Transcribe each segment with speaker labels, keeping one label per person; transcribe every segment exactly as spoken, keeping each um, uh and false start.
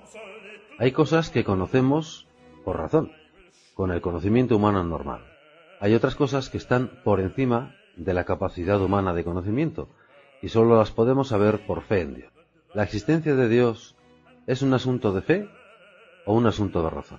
Speaker 1: Hay cosas que conocemos por razón, con el conocimiento humano normal. Hay otras cosas que están por encima de la capacidad humana de conocimiento y solo las podemos saber por fe en Dios. ¿La existencia de Dios es un asunto de fe o un asunto de razón?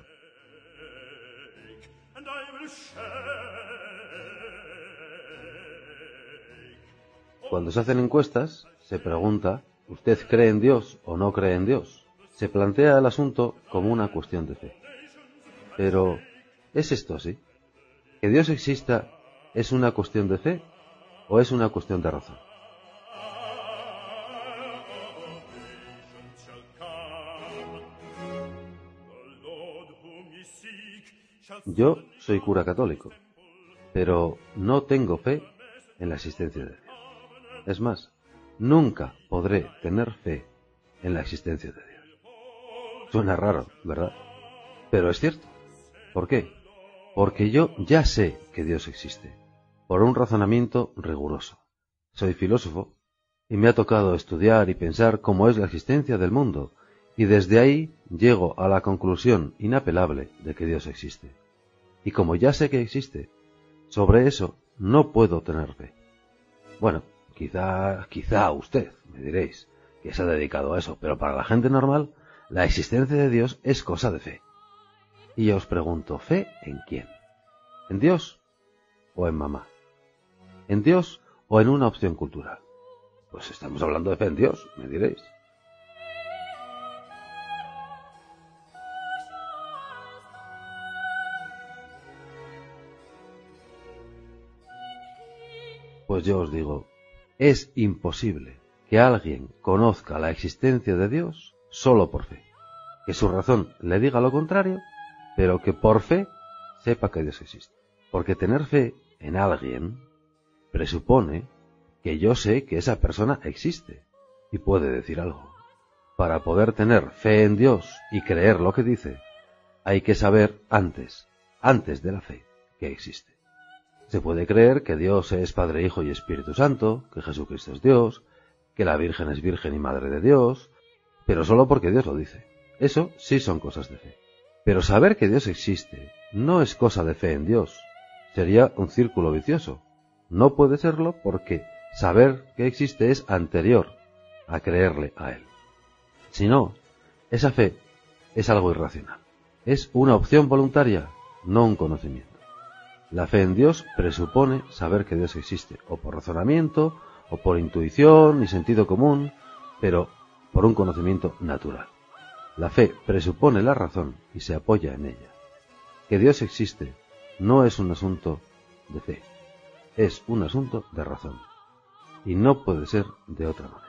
Speaker 1: Cuando se hacen encuestas, se pregunta, ¿usted cree en Dios o no cree en Dios? Se plantea el asunto como una cuestión de fe. Pero, ¿es esto así? ¿Que Dios exista es una cuestión de fe o es una cuestión de razón? Yo soy cura católico, pero no tengo fe en la existencia de Dios. Es más, nunca podré tener fe en la existencia de Dios. Suena raro, ¿verdad? Pero es cierto. ¿Por qué? Porque yo ya sé que Dios existe, por un razonamiento riguroso. Soy filósofo y me ha tocado estudiar y pensar cómo es la existencia del mundo, y desde ahí llego a la conclusión inapelable de que Dios existe. Y como ya sé que existe, sobre eso no puedo tener fe. Bueno, quizá, quizá usted, me diréis, que se ha dedicado a eso, pero para la gente normal, la existencia de Dios es cosa de fe. Y yo os pregunto, ¿fe en quién? ¿En Dios o en mamá? ¿En Dios o en una opción cultural? Pues estamos hablando de fe en Dios, me diréis. Pues yo os digo, es imposible que alguien conozca la existencia de Dios solo por fe. Que su razón le diga lo contrario, pero que por fe sepa que Dios existe. Porque tener fe en alguien presupone que yo sé que esa persona existe y puede decir algo. Para poder tener fe en Dios y creer lo que dice, hay que saber antes, antes de la fe, que existe. Se puede creer que Dios es Padre, Hijo y Espíritu Santo, que Jesucristo es Dios, que la Virgen es Virgen y Madre de Dios, pero solo porque Dios lo dice. Eso sí son cosas de fe. Pero saber que Dios existe no es cosa de fe en Dios. Sería un círculo vicioso. No puede serlo porque saber que existe es anterior a creerle a Él. Si no, esa fe es algo irracional. Es una opción voluntaria, no un conocimiento. La fe en Dios presupone saber que Dios existe, o por razonamiento, o por intuición y sentido común, pero por un conocimiento natural. La fe presupone la razón y se apoya en ella. Que Dios existe no es un asunto de fe, es un asunto de razón, y no puede ser de otra manera.